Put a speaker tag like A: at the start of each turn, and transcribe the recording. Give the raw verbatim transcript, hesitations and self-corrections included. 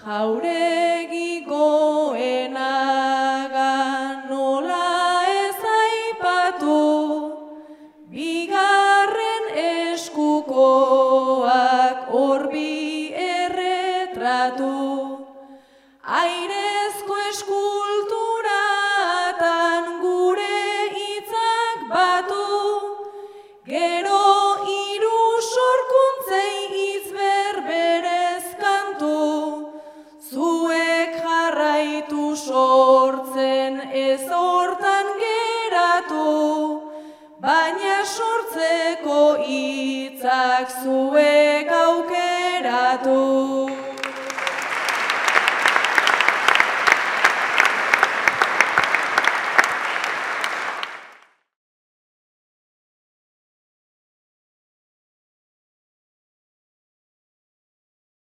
A: Jauregi Goenaga nola ez aipatu, bigarren eskukoak orbi erretratu, aire